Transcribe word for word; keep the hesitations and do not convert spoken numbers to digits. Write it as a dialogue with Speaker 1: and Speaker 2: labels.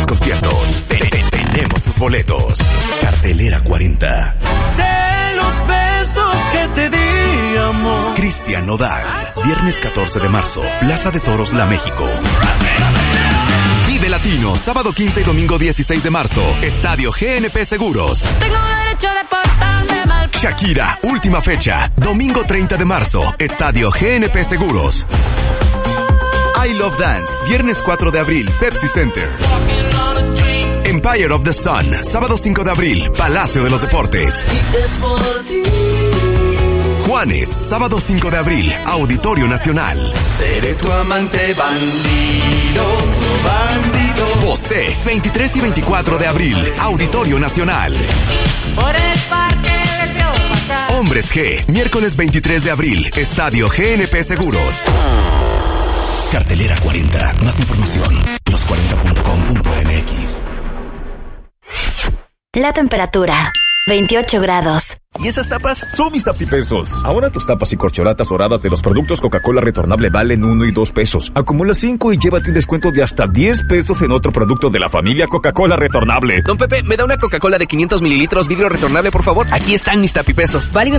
Speaker 1: los conciertos. Te- te- Tenemos tus boletos. Cartelera cuarenta.
Speaker 2: De los besos que te di, amor.
Speaker 1: Cristian Nodal. Viernes catorce de marzo. Plaza de Toros La México. Vive Latino. Sábado quince y domingo dieciséis de marzo. Estadio G N P Seguros.
Speaker 3: Tengo derecho de portarme mal.
Speaker 1: Shakira. Última fecha. Domingo treinta de marzo. Estadio G N P Seguros. I Love Dance. Viernes cuatro de abril. Pepsi Center. Empire of the Sun. Sábado cinco de abril. Palacio de los Deportes. Juanes. Sábado cinco de abril. Auditorio Nacional.
Speaker 2: Seré tu amante bandido, bandido.
Speaker 1: Bosé. veintitrés y veinticuatro de abril. Auditorio Nacional.
Speaker 3: Por el parque les veo pasar.
Speaker 1: Hombres G. Miércoles veintitrés de abril. Estadio G N P Seguros. Cartelera cuarenta. Más información. los cuarenta punto com punto m x.
Speaker 4: La temperatura, veintiocho grados.
Speaker 5: ¿Y esas tapas? Son mis tapipesos. Ahora tus tapas y corcholatas doradas de los productos Coca-Cola retornable valen uno y dos pesos. Acumula cinco y llévate un descuento de hasta diez pesos en otro producto de la familia Coca-Cola retornable.
Speaker 6: Don Pepe, ¿me da una Coca-Cola de quinientos mililitros vidrio retornable, por favor? Aquí están mis tapipesos. Válido